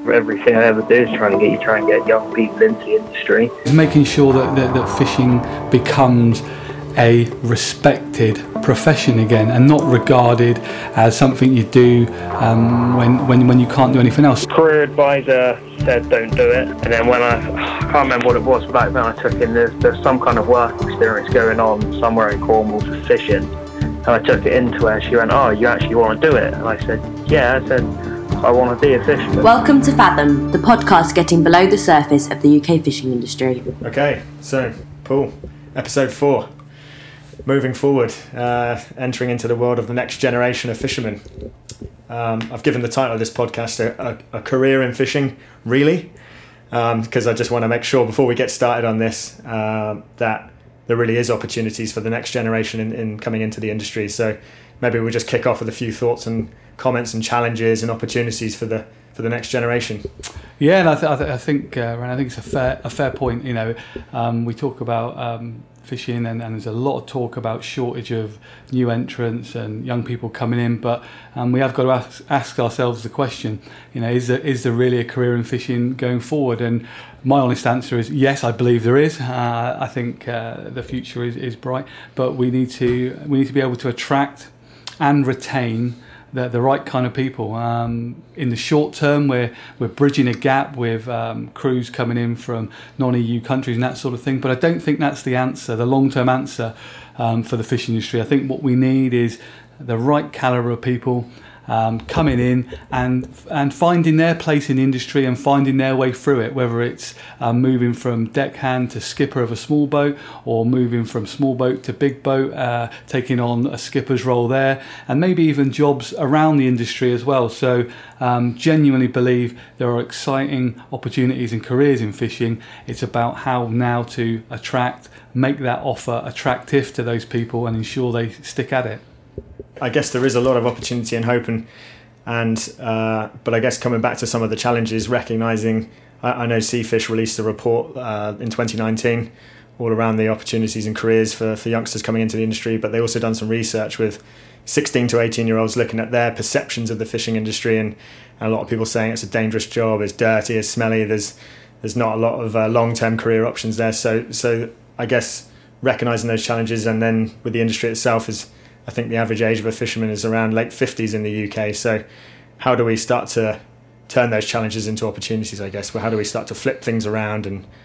everything I ever do is try and get young people into the industry. It's making sure that fishing becomes a respected profession again, and not regarded as something you do when you can't do anything else. Career advisor said don't do it, and then when I can't remember what it was back then, I took in there's some kind of work experience going on somewhere in Cornwall for fishing, and I took it into her. She went, "Oh, you actually want to do it?" And I said, "Yeah." I said, "I want to be a fisherman." Welcome to Fathom, the podcast getting below the surface of the UK fishing industry. Okay, so Paul, episode 4. Moving forward, entering into the world of the next generation of fishermen. I've given the title of this podcast a career in fishing, really, because I just want to make sure before we get started on this that there really is opportunities for the next generation in coming into the industry. So maybe we'll just kick off with a few thoughts and comments and challenges and opportunities for the next generation. Yeah, and I think it's a fair point. You know, we talk about fishing, and there's a lot of talk about shortage of new entrants and young people coming in, but we have got to ask ourselves the question, you know, is there really a career in fishing going forward? And my honest answer is yes, I believe there is. I think the future is bright, but we need to be able to attract and retain the right kind of people. In the short term, we're bridging a gap with crews coming in from non-EU countries and that sort of thing, but I don't think that's the answer, the long-term answer for the fishing industry. I think what we need is the right calibre of people coming in and finding their place in the industry and finding their way through it, whether it's moving from deckhand to skipper of a small boat, or moving from small boat to big boat, taking on a skipper's role there, and maybe even jobs around the industry as well. So genuinely believe there are exciting opportunities and careers in fishing. It's about how now to make that offer attractive to those people and ensure they stick at it. I guess there is a lot of opportunity and hope, but I guess coming back to some of the challenges, recognising, I know Seafish released a report in 2019 all around the opportunities and careers for youngsters coming into the industry, but they also done some research with 16 to 18 year olds looking at their perceptions of the fishing industry, and a lot of people saying it's a dangerous job, it's dirty, it's smelly, there's not a lot of long-term career options there. So I guess recognising those challenges, and then with the industry itself, is I think the average age of a fisherman is around late 50s in the UK. So how do we start to turn those challenges into opportunities, I guess? Well, how do we start to flip things around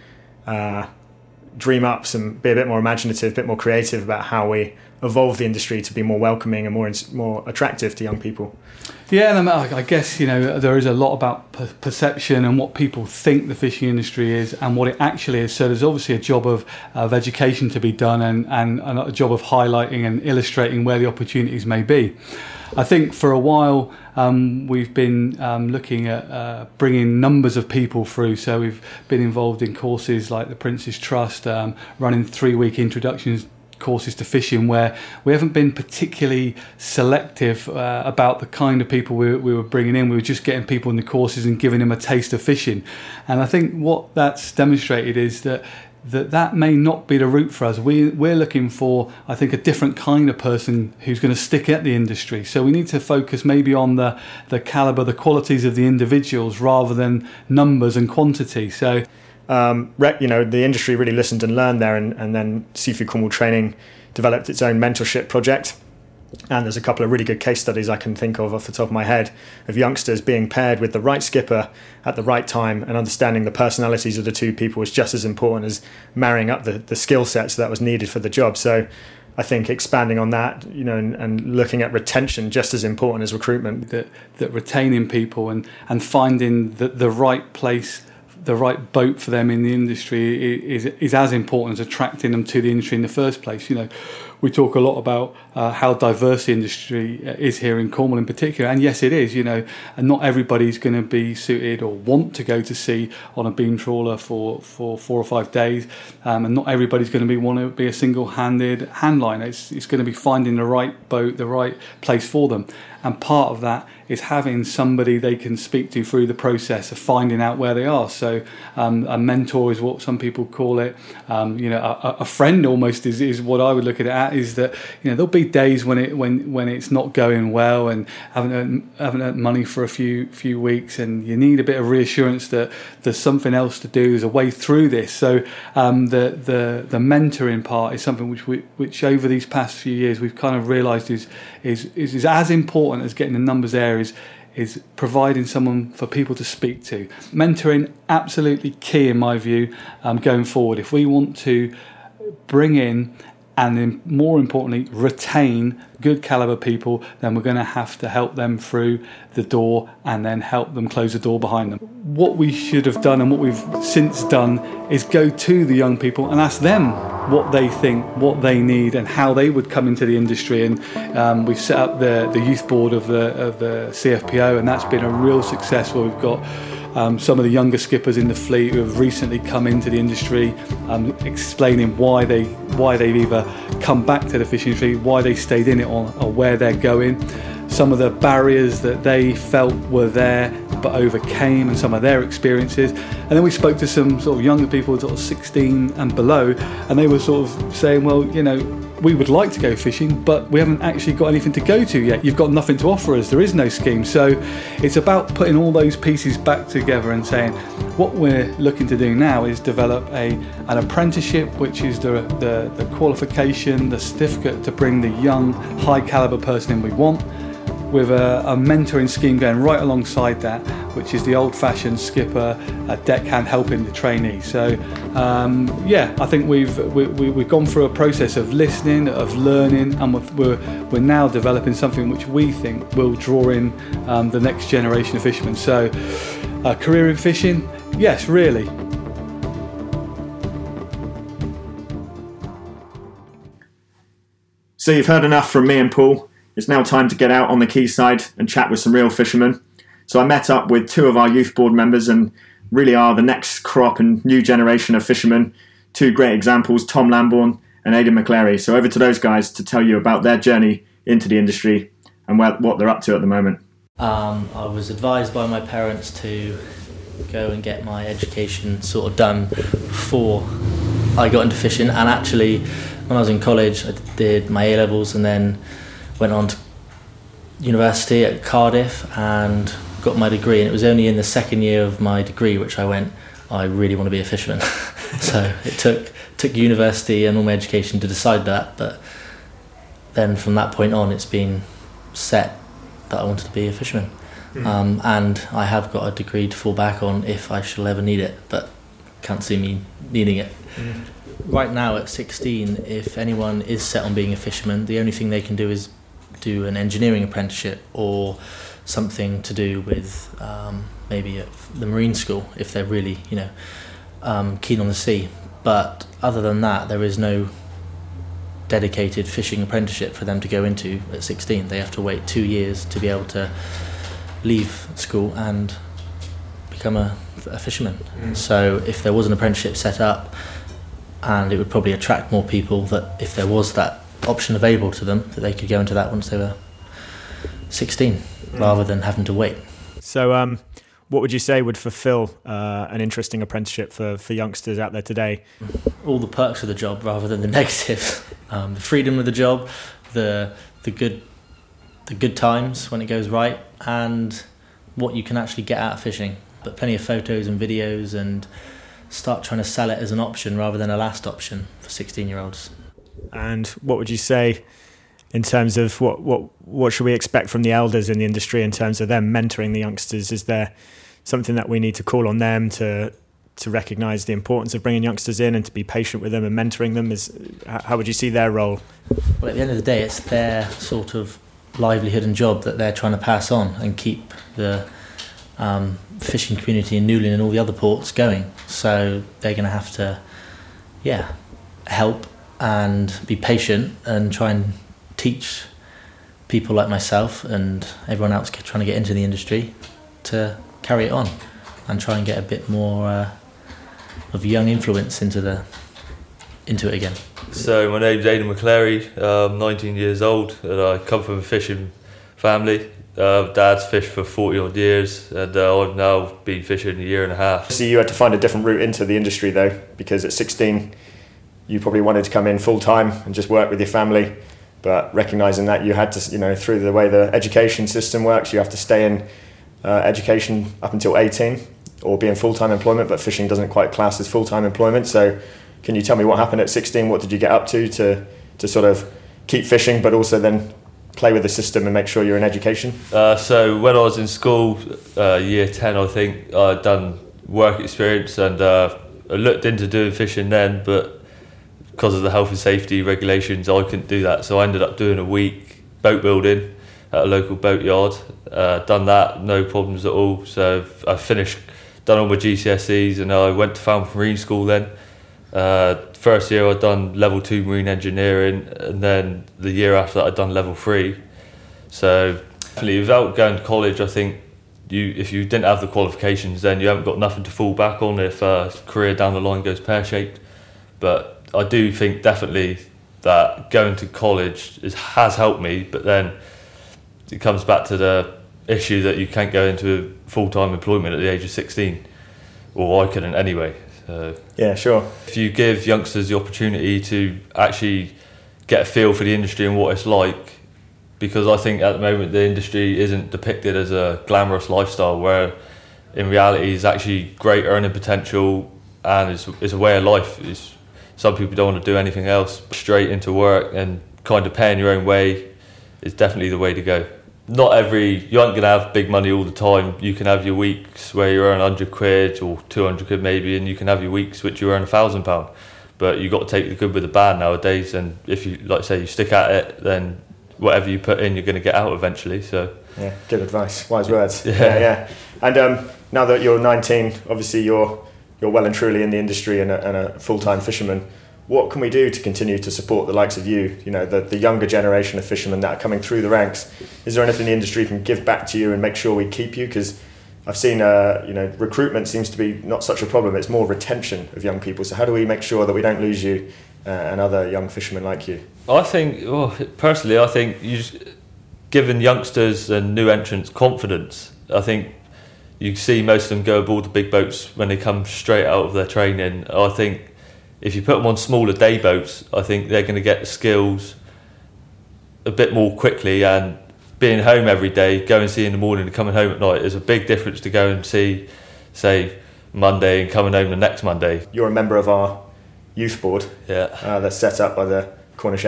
and dream up and be a bit more imaginative, a bit more creative about how we evolve the industry to be more welcoming and more attractive to young people? Yeah, and I guess, you know, there is a lot about perception and what people think the fishing industry is and what it actually is. So there's obviously a job of education to be done, and a job of highlighting and illustrating where the opportunities may be. I think for a while we've been looking at bringing numbers of people through. So we've been involved in courses like the Prince's Trust, running 3-week introductions courses to fishing, where we haven't been particularly selective about the kind of people we were bringing in. We were just getting people in the courses and giving them a taste of fishing. And I think what that's demonstrated is that may not be the route for us. We're looking for, I think, a different kind of person who's going to stick at the industry. So we need to focus maybe on the calibre, the qualities of the individuals, rather than numbers and quantity. So the industry really listened and learned there, and then Seafood Cornwall Training developed its own mentorship project. And there's a couple of really good case studies I can think of off the top of my head of youngsters being paired with the right skipper at the right time, and understanding the personalities of the two people was just as important as marrying up the skill sets that was needed for the job. So I think expanding on that, you know, and looking at retention just as important as recruitment. That retaining people and finding the right place, the right boat for them in the industry is as important as attracting them to the industry in the first place. You know, we talk a lot about how diverse the industry is here in Cornwall in particular, and yes, it is. You know, and not everybody's going to be suited or want to go to sea on a beam trawler for 4 or 5 days, and not everybody's going to want to be a single-handed handliner. It's going to be finding the right boat, the right place for them. And part of that is having somebody they can speak to through the process of finding out where they are. So a mentor is what some people call it. A friend almost is what I would look at it at. that is that, you know, there'll be days when it's not going well and haven't earned money for a few weeks, and you need a bit of reassurance that there's something else to do, there's a way through this. So the mentoring part is something which over these past few years we've kind of realised is as important as getting the numbers there is providing someone for people to speak to. Mentoring, absolutely key in my view, going forward. If we want to bring in and then more importantly retain good caliber people, then we're going to have to help them through the door and then help them close the door behind them. What we should have done and what we've since done is go to the young people and ask them what they think, what they need, and how they would come into the industry. And we've set up the youth board of the CFPO, and that's been a real success where we've got some of the younger skippers in the fleet who have recently come into the industry, explaining why they've either come back to the fishing industry, why they stayed in it, or where they're going. Some of the barriers that they felt were there but overcame, and some of their experiences. And then we spoke to some sort of younger people, sort of 16 and below, and they were sort of saying, well, you know, we would like to go fishing, but we haven't actually got anything to go to yet. You've got nothing to offer us. There is no scheme. So it's about putting all those pieces back together and saying, what we're looking to do now is develop an apprenticeship, which is the qualification, the certificate to bring the young, high caliber person in we want, with a mentoring scheme going right alongside that, which is the old-fashioned skipper, deckhand helping the trainee. So I think we've gone through a process of listening, of learning, and we're now developing something which we think will draw in the next generation of fishermen. So a career in fishing, yes, really. So you've heard enough from me and Paul. It's now time to get out on the quayside and chat with some real fishermen. So I met up with two of our youth board members and really are the next crop and new generation of fishermen. Two great examples, Tom Lambourne and Aidan McClary. So over to those guys to tell you about their journey into the industry and what they're up to at the moment. I was advised by my parents to go and get my education sort of done before I got into fishing. And actually, when I was in college, I did my A-levels and then went on to university at Cardiff and got my degree, and it was only in the second year of my degree which I went, I really want to be a fisherman. So it took university and all my education to decide that, but then from that point on it's been set that I wanted to be a fisherman. And I have got a degree to fall back on if I shall ever need it, but can't see me needing it. Right now at 16, if anyone is set on being a fisherman, the only thing they can do is do an engineering apprenticeship or something to do with maybe at the marine school if they're really keen on the sea. But other than that, there is no dedicated fishing apprenticeship for them to go into at 16. They have to wait 2 years to be able to leave school and become a fisherman. So if there was an apprenticeship set up, and it would probably attract more people, that if there was that option available to them, that they could go into that once they were 16 rather than having to wait. So what would you say would fulfill an interesting apprenticeship for youngsters out there today? All the perks of the job rather than the negatives. The freedom of the job, the good times when it goes right, and what you can actually get out of fishing. But plenty of photos and videos, and start trying to sell it as an option rather than a last option for 16-year-olds. And what would you say in terms of what should we expect from the elders in the industry in terms of them mentoring the youngsters? Is there something that we need to call on them to recognise the importance of bringing youngsters in and to be patient with them and mentoring them? How would you see their role? Well, at the end of the day, it's their sort of livelihood and job that they're trying to pass on and keep the fishing community in Newlyn and all the other ports going. So they're going to have to help and be patient and try and teach people like myself and everyone else trying to get into the industry to carry it on and try and get a bit more of young influence into it again. So my name's Aidan McClary, I'm 19 years old and I come from a fishing family. Dad's fished for 40 odd years and I've now been fishing a year and a half. So you had to find a different route into the industry though, because at 16 you probably wanted to come in full time and just work with your family, but recognising that you had to, through the way the education system works, you have to stay in education up until 18 or be in full-time employment, but fishing doesn't quite class as full-time employment. So can you tell me what happened at 16? What did you get up to sort of keep fishing, but also then play with the system and make sure you're in education? So when I was in school, year 10 I think, I'd done work experience, and I looked into doing fishing then, but because of the health and safety regulations I couldn't do that, so I ended up doing a week boat building at a local boat yard. Done that, no problems at all. So I finished, done all my GCSEs, and I went to Falmouth Marine School then. First year I'd done level 2 marine engineering, and then the year after that I'd done level 3. So definitely without going to college, I think if you didn't have the qualifications, then you haven't got nothing to fall back on if a career down the line goes pear-shaped. But I do think definitely that going to college has helped me, but then it comes back to the issue that you can't go into full-time employment at the age of 16, or I couldn't anyway. So yeah, sure. If you give youngsters the opportunity to actually get a feel for the industry and what it's like, because I think at the moment the industry isn't depicted as a glamorous lifestyle, where in reality it's actually great earning potential, and it's a way of life. Some people don't want to do anything else, straight into work and kind of paying your own way is definitely the way to go. You aren't going to have big money all the time. You can have your weeks where you earn 100 quid or 200 quid maybe, and you can have your weeks which you earn £1,000. But you've got to take the good with the bad nowadays, and if you, like say, you stick at it, then whatever you put in, you're going to get out eventually. So yeah, good advice, wise words. Yeah. And now that you're 19, obviously you're well and truly in the industry and a full-time fisherman. What can we do to continue to support the likes of you, the younger generation of fishermen that are coming through the ranks? Is there anything the industry can give back to you and make sure we keep you? Because I've seen, recruitment seems to be not such a problem. It's more retention of young people. So how do we make sure that we don't lose you and other young fishermen like you? I think you just giving youngsters and new entrants confidence. I think you see most of them go aboard the big boats when they come straight out of their training. I think if you put them on smaller day boats, I think they're going to get the skills a bit more quickly, and being home every day, going and see in the morning and coming home at night is a big difference to go and see, say, Monday and coming home the next Monday. You're a member of our youth board, yeah, that's set up by the Cornish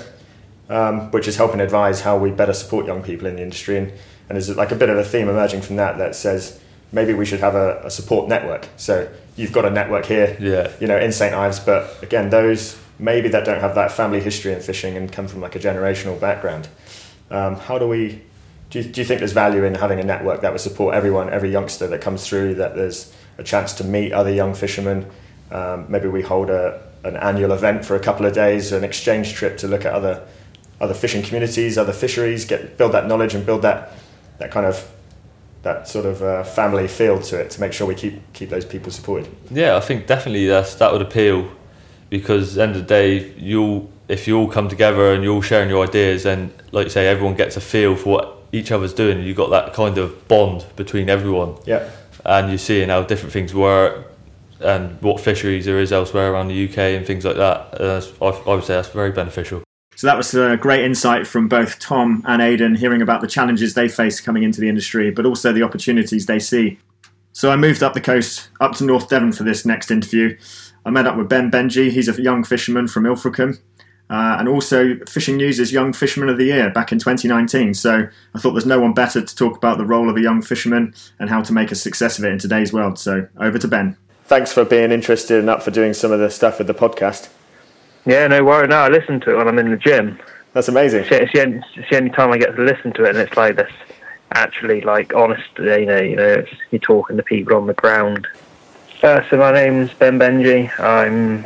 FPO, which is helping advise how we better support young people in the industry. And there's like a bit of a theme emerging from that says maybe we should have a support network. So you've got a network here, in St Ives, but again, those maybe that don't have that family history in fishing and come from like a generational background. How do you think there's value in having a network that would support everyone, every youngster that comes through, that there's a chance to meet other young fishermen? Maybe we hold an annual event for a couple of days, an exchange trip to look at other fishing communities, other fisheries, build that knowledge and build that kind of that sort of family feel to it, to make sure we keep those people supported. Yeah, I think definitely that would appeal, because at the end of the day, if you all come together and you're all sharing your ideas, and like you say, everyone gets a feel for what each other's doing, you've got that kind of bond between everyone. Yeah. And you're seeing how different things work and what fisheries there is elsewhere around the UK and things like that. I would say that's very beneficial. So that was a great insight from both Tom and Aidan, hearing about the challenges they face coming into the industry, but also the opportunities they see. So I moved up the coast, up to North Devon for this next interview. I met up with Ben Benji. He's a young fisherman from Ilfracombe, and also Fishing News' Young Fisherman of the Year back in 2019. So I thought there's no one better to talk about the role of a young fisherman and how to make a success of it in today's world. So over to Ben. Thanks for being interested and up for doing some of the stuff with the podcast. Yeah, no worry. No, I listen to it when I'm in the gym. That's amazing. It's the only time I get to listen to it, and it's like this, actually, like, honest. You're talking to people on the ground. So my name's Ben Benji. I'm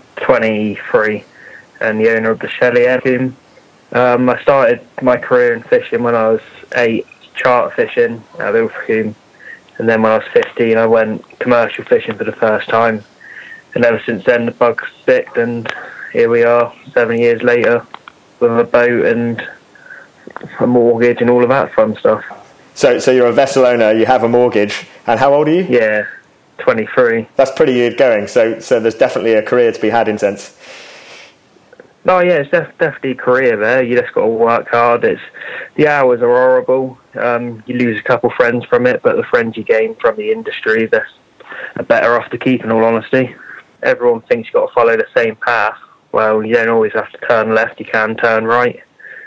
23 and the owner of the Shelley Edgecombe. I started my career in fishing when I was 8, charter fishing at Ilfracombe, and then when I was 15, I went commercial fishing for the first time. And ever since then, the bug sticked, and here we are 7 years later with a boat and a mortgage and all of that fun stuff. So you're a vessel owner, you have a mortgage, and how old are you? Yeah, 23. That's pretty good going, so there's definitely a career to be had in sense. No, yeah, it's definitely a career there. You just got to work hard. The hours are horrible. You lose a couple friends from it, but the friends you gain from the industry, they're better off to keep, in all honesty. Everyone thinks you've got to follow the same path. Well, you don't always have to turn left, you can turn right.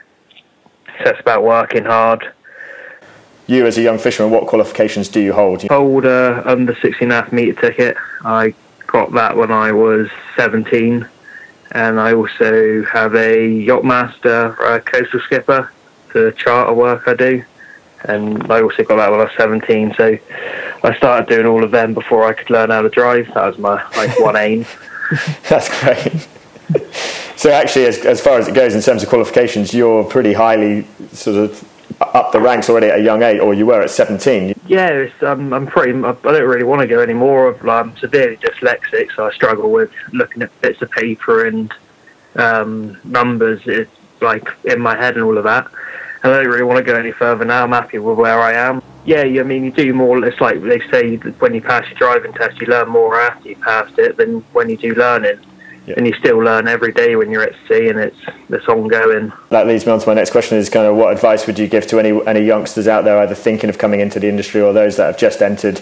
So it's about working hard. You, as a young fisherman, what qualifications do you hold? I hold a under 16.5 metre ticket. I got that when I was 17. And I also have a Yachtmaster coastal skipper for charter work I do. And I also got that when I was 17. So I started doing all of them before I could learn how to drive. That was my one aim. That's great. So actually, as far as it goes in terms of qualifications, you're pretty highly sort of up the ranks already at a young age, or you were at 17. Yeah, I don't really want to go anymore. I'm severely dyslexic, so I struggle with looking at bits of paper and numbers. It's like in my head and all of that. And I don't really want to go any further now. I'm happy with where I am. Yeah, I mean, you do more. It's like they say, when you pass your driving test, you learn more after you passed it than when you do learning. Yeah. And you still learn every day when you're at sea, and it's ongoing. That leads me on to my next question: is kind of what advice would you give to any youngsters out there, either thinking of coming into the industry or those that have just entered?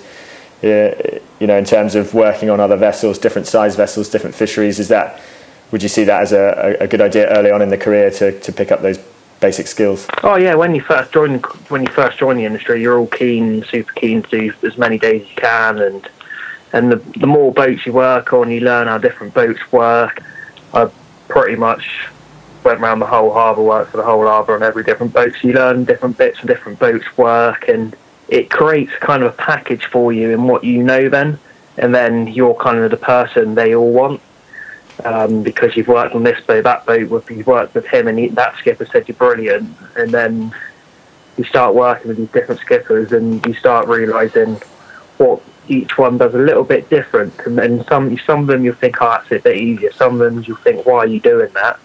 In terms of working on other vessels, different size vessels, different fisheries. Would you see that as a good idea early on in the career to pick up those basic skills? Oh yeah, when you first join the industry, you're all super keen to do as many days as you can, and the more boats you work on, you learn how different boats work. I pretty much went around the whole harbour, worked for the whole harbour on every different boat, so you learn different bits and different boats work, and it creates kind of a package for you in what you know then, and then you're kind of the person they all want, because you've worked on this boat, that boat, you've worked with him, and that skipper said you're brilliant, and then you start working with these different skippers, and you start realising what each one does a little bit different, and some of them you'll think, oh, that's a bit easier. Some of them you'll think, why are you doing that?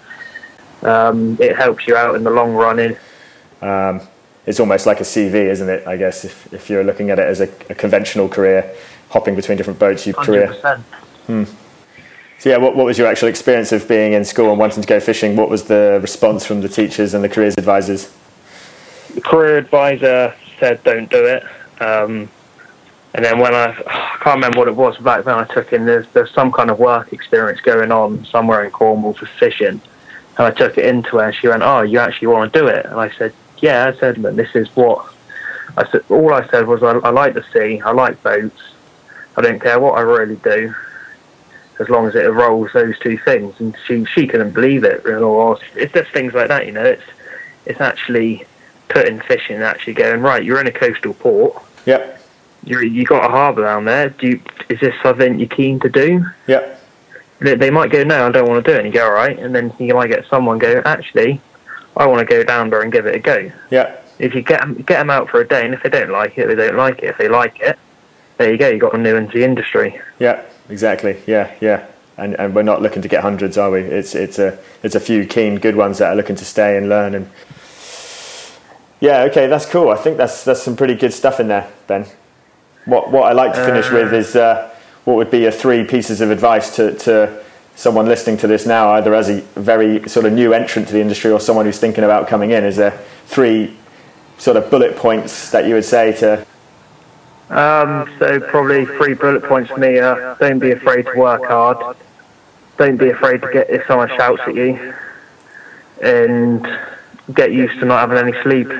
It helps you out in the long run. It's almost like a CV, isn't it? I guess if you're looking at it as a conventional career, hopping between different boats, your 100%. career. So yeah, what was your actual experience of being in school and wanting to go fishing? What was the response from the teachers and the careers advisors? The career advisor said, don't do it. And then when I can't remember what it was back then, I took in, there's some kind of work experience going on somewhere in Cornwall for fishing. And I took it into her, and she went, oh, you actually want to do it? And I said, yeah. I said, look, this is what... I said, all I said was, I like the sea, I like boats, I don't care what I really do, as long as it rolls those two things. And she couldn't believe it. It's just things like that, It's actually putting fishing and actually going, right, you're in a coastal port. Yep. You got a harbour down there. Is this something you're keen to do? Yeah. They might go, no, I don't want to do it. And you go, all right. And then you might get someone go, actually, I want to go down there and give it a go. Yeah. If you get them out for a day, and if they don't like it, they don't like it. If they like it, there you go. You got them new into the industry. Yeah, exactly. Yeah. And we're not looking to get hundreds, are we? It's a few keen, good ones that are looking to stay and learn. And yeah, okay, that's cool. I think that's some pretty good stuff in there, Ben. What I like to finish with is what would be your 3 pieces of advice to someone listening to this now, either as a very sort of new entrant to the industry or someone who's thinking about coming in. Is there 3 sort of bullet points that you would say to... So probably 3 bullet points for me are, don't be afraid to work hard, don't be afraid to get if someone shouts at you, and get used to not having any sleep.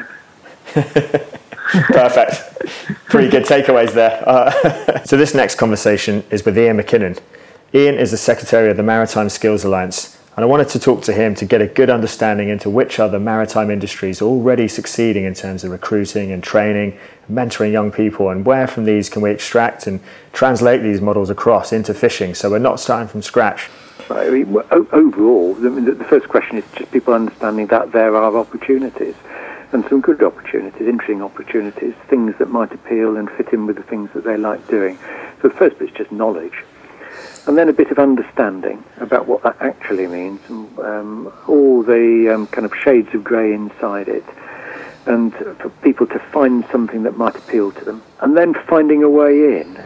Perfect. Pretty good takeaways there. So this next conversation is with Ian McKinnon. Ian is the Secretary of the Maritime Skills Alliance, and I wanted to talk to him to get a good understanding into which other maritime industries are already succeeding in terms of recruiting and training, mentoring young people, and where from these can we extract and translate these models across into fishing so we're not starting from scratch. I mean, overall, the first question is just people understanding that there are opportunities, and some good opportunities, interesting opportunities, things that might appeal and fit in with the things that they like doing. So the first bit is just knowledge, and then a bit of understanding about what that actually means, and all the kind of shades of grey inside it, and for people to find something that might appeal to them. And then finding a way in.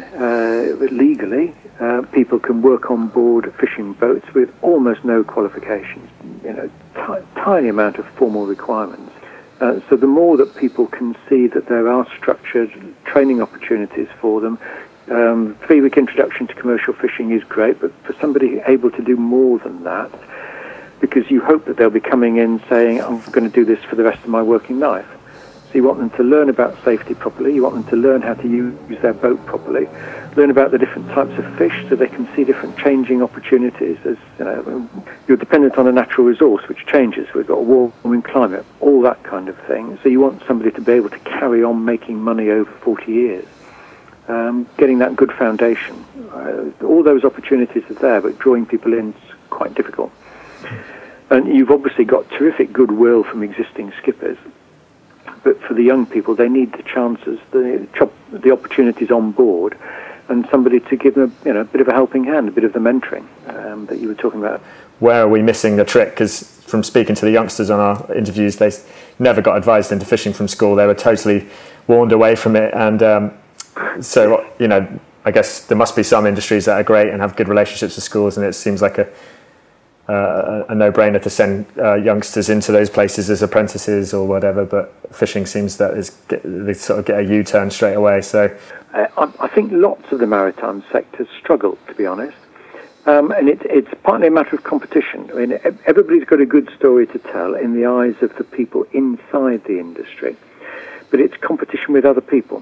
Legally, people can work on board fishing boats with almost no qualifications. tiny amount of formal requirements. So the more that people can see that there are structured training opportunities for them, 3-week introduction to commercial fishing is great, but for somebody able to do more than that, because you hope that they'll be coming in saying, I'm going to do this for the rest of my working life. So you want them to learn about safety properly, you want them to learn how to use their boat properly, learn about the different types of fish so they can see different changing opportunities. As you're dependent on a natural resource which changes. We've got a warming climate, all that kind of thing. So you want somebody to be able to carry on making money over 40 years. Getting that good foundation. All those opportunities are there, but drawing people in is quite difficult. And you've obviously got terrific goodwill from existing skippers. But for the young people, they need the chances, the opportunities on board, and somebody to give them a bit of a helping hand, a bit of the mentoring that you were talking about. Where are we missing the trick? Because from speaking to the youngsters on our interviews, they never got advised into fishing from school. They were totally warned away from it. And so, I guess there must be some industries that are great and have good relationships with schools, and it seems like a no-brainer to send youngsters into those places as apprentices or whatever, but fishing seems that they sort of get a U-turn straight away. So I think lots of the maritime sectors struggle, to be honest, and it's partly a matter of competition. I mean, everybody's got a good story to tell in the eyes of the people inside the industry, but it's competition with other people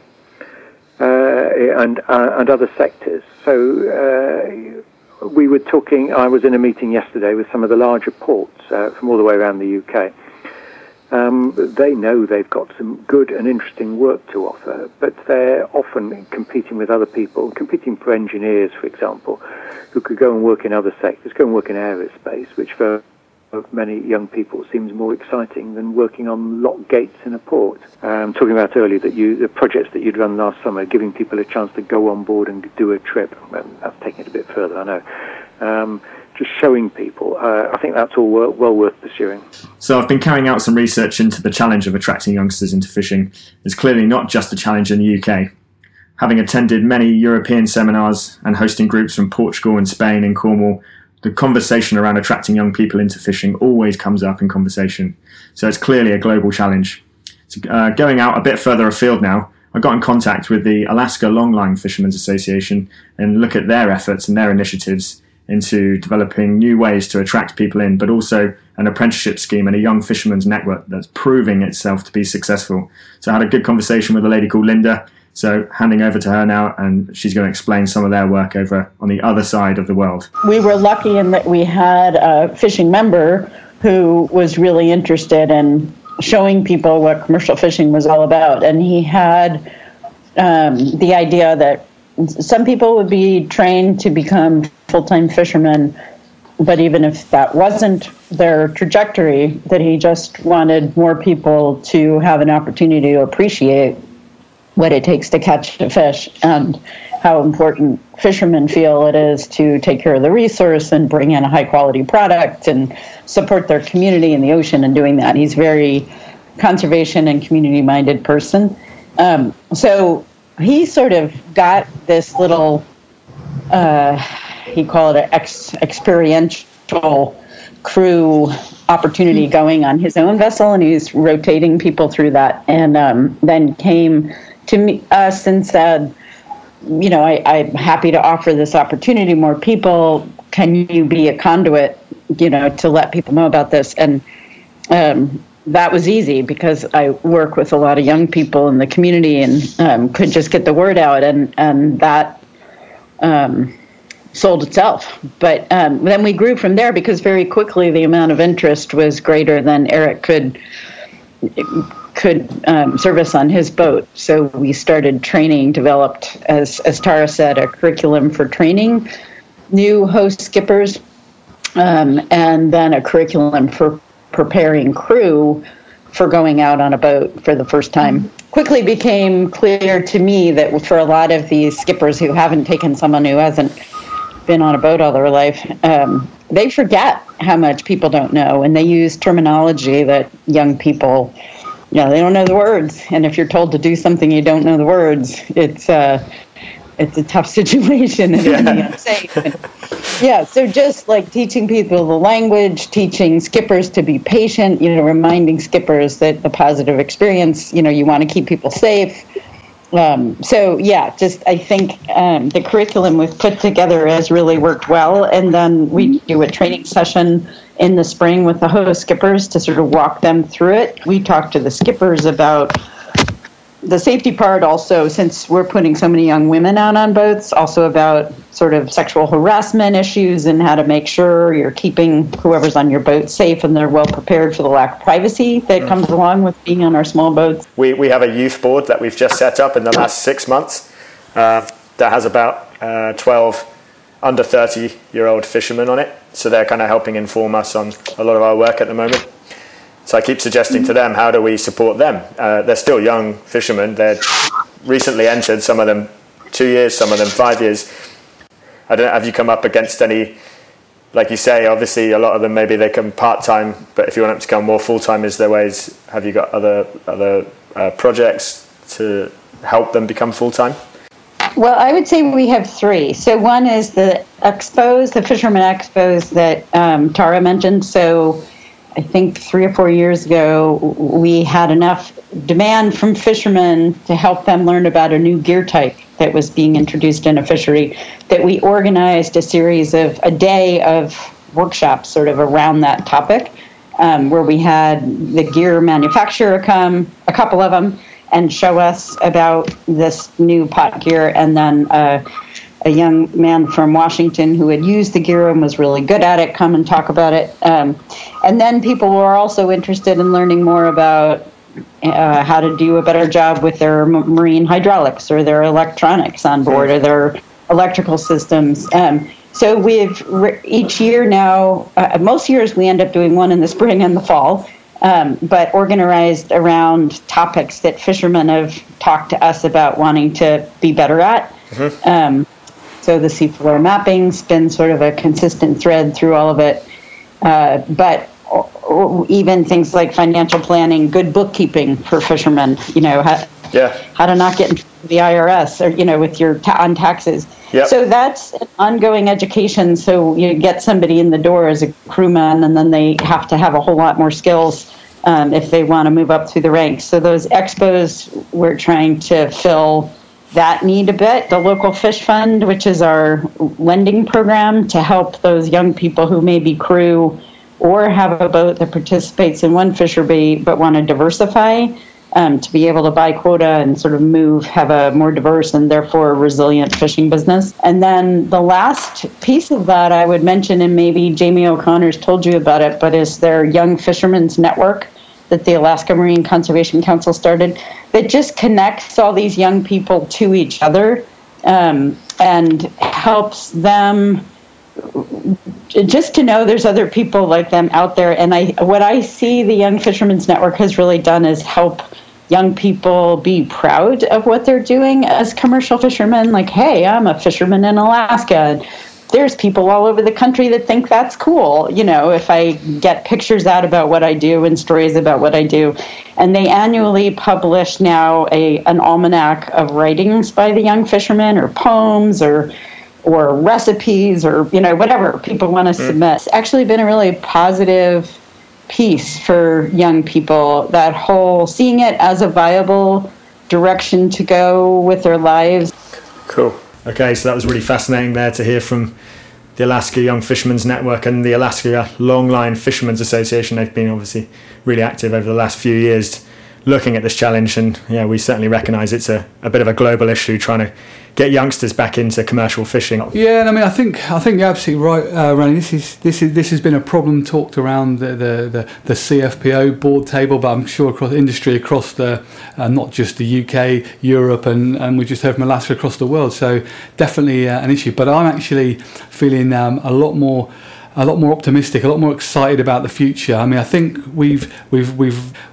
and other sectors. So we were talking, I was in a meeting yesterday with some of the larger ports from all the way around the UK. They know they've got some good and interesting work to offer, but they're often competing with other people, competing for engineers, for example, who could go and work in other sectors, go and work in aerospace, which for many young people seems more exciting than working on lock gates in a port. Talking about earlier that the projects that you'd run last summer, giving people a chance to go on board and do a trip. That's taking it a bit further, I know. Just showing people. I think that's all well worth pursuing. So I've been carrying out some research into the challenge of attracting youngsters into fishing. It's clearly not just a challenge in the UK. Having attended many European seminars and hosting groups from Portugal and Spain and Cornwall, the conversation around attracting young people into fishing always comes up in conversation. So it's clearly a global challenge. So, going out a bit further afield now, I got in contact with the Alaska Longline Fishermen's Association and look at their efforts and their initiatives into developing new ways to attract people in, but also an apprenticeship scheme and a young fishermen's network that's proving itself to be successful. So I had a good conversation with a lady called Linda. So handing over to her now, and she's going to explain some of their work over on the other side of the world. We were lucky in that we had a fishing member who was really interested in showing people what commercial fishing was all about. And he had the idea that some people would be trained to become full-time fishermen, but even if that wasn't their trajectory, that he just wanted more people to have an opportunity to appreciate what it takes to catch a fish and how important fishermen feel it is to take care of the resource and bring in a high quality product and support their community in the ocean and doing that. He's very conservation and community minded person. So he sort of got this little, he called it experiential crew opportunity going on his own vessel, and he's rotating people through that, and then came to us and said, I'm happy to offer this opportunity to more people. Can you be a conduit, to let people know about this? And that was easy because I work with a lot of young people in the community and could just get the word out, and that sold itself. But then we grew from there because very quickly the amount of interest was greater than Eric could service on his boat. So we started training, developed, as Tara said, a curriculum for training new host skippers, and then a curriculum for preparing crew for going out on a boat for the first time. Quickly became clear to me that for a lot of these skippers who haven't taken someone who hasn't been on a boat all their life, they forget how much people don't know, and they use terminology that young people, they don't know the words. And if you're told to do something you don't know the words, it's it's a tough situation and it can be unsafe. And, so just like teaching people the language, teaching skippers to be patient, reminding skippers that the positive experience, you want to keep people safe. I think the curriculum we've put together has really worked well. And then we do a training session in the spring with the host skippers to sort of walk them through it. We talk to the skippers about the safety part also, since we're putting so many young women out on boats, also about sort of sexual harassment issues and how to make sure you're keeping whoever's on your boat safe and they're well prepared for the lack of privacy that comes along with being on our small boats. We have a youth board that we've just set up in the last 6 months that has about 12 under 30-year-old fishermen on it. So they're kind of helping inform us on a lot of our work at the moment. So I keep suggesting to them, how do we support them? They're still young fishermen. They're recently entered, some of them 2 years, some of them 5 years. I don't know, have you come up against any, like you say, obviously a lot of them, maybe they come part-time, but if you want them to come more full-time, is there ways, have you got other projects to help them become full-time? Well, I would say we have 3. So one is the expos, the fishermen expos that Tara mentioned. So I think 3 or 4 years ago, we had enough demand from fishermen to help them learn about a new gear type that was being introduced in a fishery, that we organized a day of workshops sort of around that topic, where we had the gear manufacturer come, a couple of them, and show us about this new pot gear, and then a young man from Washington who had used the gear and was really good at it come and talk about it. And then people were also interested in learning more about how to do a better job with their marine hydraulics or their electronics on board or their electrical systems. So we've each year now, most years we end up doing one in the spring and the fall, but organized around topics that fishermen have talked to us about wanting to be better at. So the seafloor mapping's been sort of a consistent thread through all of it. But even things like financial planning, good bookkeeping for fishermen, how to not get into the IRS or, with your on taxes. Yep. So that's an ongoing education. So you get somebody in the door as a crewman, and then they have to have a whole lot more skills if they want to move up through the ranks. So those expos, we're trying to fill that need a bit. The Local Fish Fund, which is our lending program to help those young people who may be crew or have a boat that participates in one fishery but want to diversify, to be able to buy quota and sort of have a more diverse and therefore resilient fishing business. And then the last piece of that I would mention, and maybe Jamie O'Connor's told you about it, but is their Young Fishermen's Network that the Alaska Marine Conservation Council started, that just connects all these young people to each other and helps them just to know there's other people like them out there. And what I see the Young Fishermen's Network has really done is help young people be proud of what they're doing as commercial fishermen. Like, hey, I'm a fisherman in Alaska. There's people all over the country that think that's cool, if I get pictures out about what I do and stories about what I do. And they annually publish now an almanac of writings by the young fishermen, or poems or recipes, or whatever people want to submit. It's actually been a really positive piece for young people, that whole seeing it as a viable direction to go with their lives. Cool. Okay, so that was really fascinating there to hear from the Alaska Young Fishermen's Network and the Alaska Longline Fishermen's Association. They've been obviously really active over the last few years looking at this challenge, and we certainly recognise it's a bit of a global issue, trying to get youngsters back into commercial fishing. Yeah, and I think you're absolutely right, Ronnie. This has been a problem talked around the CFPO board table, but I'm sure across industry, across the not just the UK, Europe, and we just heard from Alaska, across the world. So definitely an issue. But I'm actually feeling a lot more optimistic, a lot more excited about the future. I mean, I think we've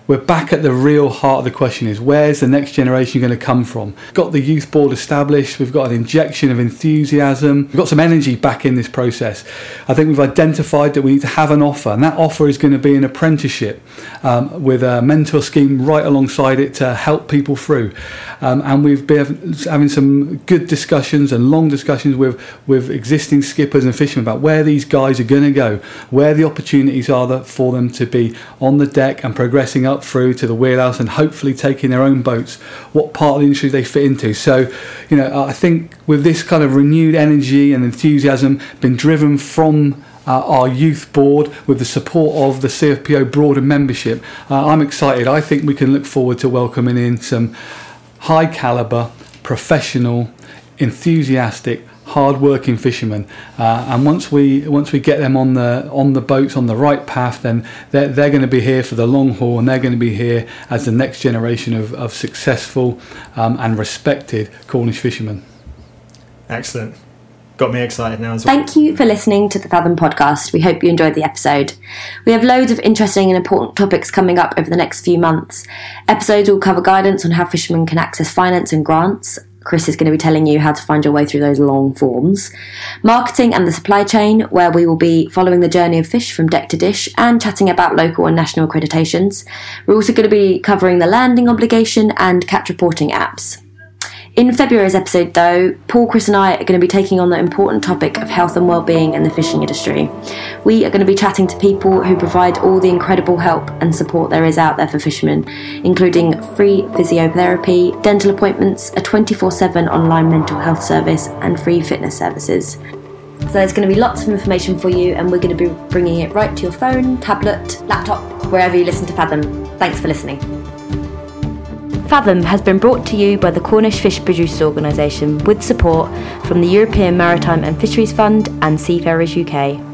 we're back at the real heart of the question: is where's the next generation going to come from? Got the youth board established, we've got an injection of enthusiasm, we've got some energy back in this process. I think we've identified that we need to have an offer, and that offer is going to be an apprenticeship with a mentor scheme right alongside it to help people through. And we've been having some good discussions and long discussions with existing skippers and fishermen about where these guys are going to go, where the opportunities are for them to be on the deck and progressing up through to the wheelhouse and hopefully taking their own boats, what part of the industry they fit into. So, I think with this kind of renewed energy and enthusiasm been driven from our youth board with the support of the CFPO broader membership, I'm excited. I think we can look forward to welcoming in some high calibre, professional, enthusiastic, hard-working fishermen, and once we get them on the boats on the right path, then they're going to be here for the long haul, and they're going to be here as the next generation of successful and respected Cornish fishermen. Excellent. Got me excited now as well. Thank you for listening to the Fathom podcast. We hope you enjoyed the episode. We have loads of interesting and important topics coming up over the next few months. Episodes will cover guidance on how fishermen can access finance and grants. Chris is going to be telling you how to find your way through those long forms. Marketing and the supply chain, where we will be following the journey of fish from deck to dish and chatting about local and national accreditations. We're also going to be covering the landing obligation and catch reporting apps. In February's episode, though, Paul, Chris and I are going to be taking on the important topic of health and well-being in the fishing industry. We are going to be chatting to people who provide all the incredible help and support there is out there for fishermen, including free physiotherapy, dental appointments, a 24/7 online mental health service and free fitness services. So there's going to be lots of information for you, and we're going to be bringing it right to your phone, tablet, laptop, wherever you listen to Fathom. Thanks for listening. Fathom has been brought to you by the Cornish Fish Producers Organisation with support from the European Maritime and Fisheries Fund and Seafarers UK.